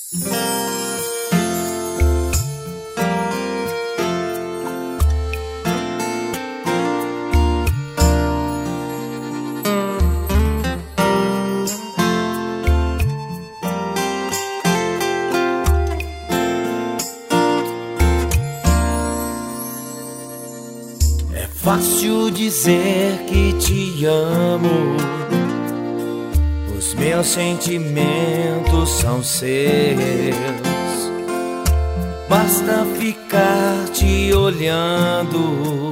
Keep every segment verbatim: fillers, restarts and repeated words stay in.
É fácil dizer que te amo, os meus sentimentos são seus. Basta ficar te olhando,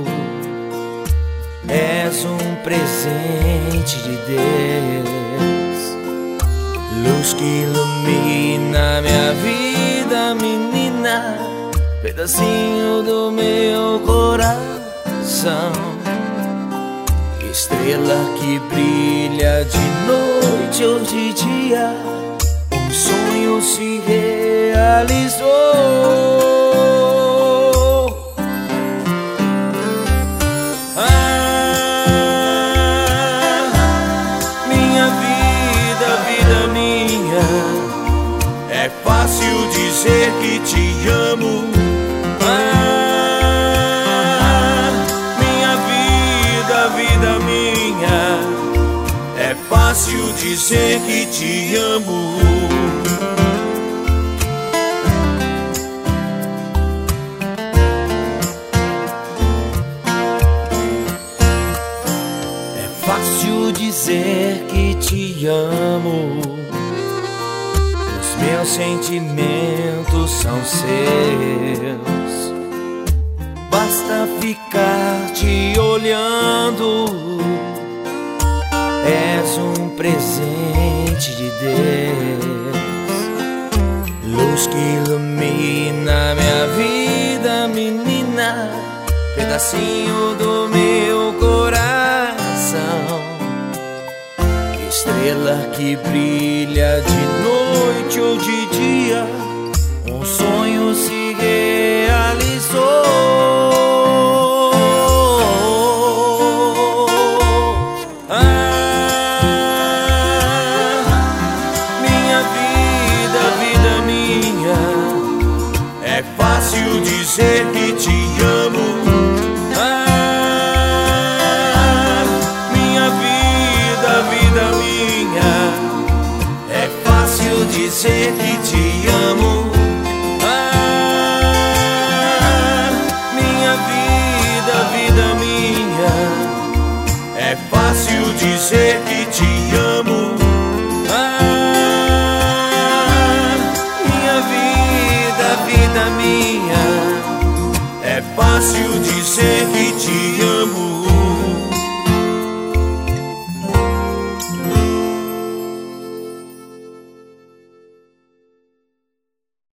és um presente de Deus, luz que ilumina minha vida, menina, pedacinho do meu coração, estrela que brilha de noite ou de dia, um sonho se realizou. Ah, minha vida, vida minha, é fácil dizer que te amo. Vida minha, é fácil dizer que te amo. É fácil dizer que te amo, os meus sentimentos são seus. Basta ficar te olhando, és um presente de Deus, luz que ilumina minha vida, menina, pedacinho do meu coração, estrela que brilha de noite ou de dia, um sonho se realizou. É fácil dizer que te amo. Ah, minha vida, vida minha, é fácil dizer que te amo. Ah, minha vida, vida minha, é fácil dizer que te amo. Vida minha, é fácil dizer que te amo.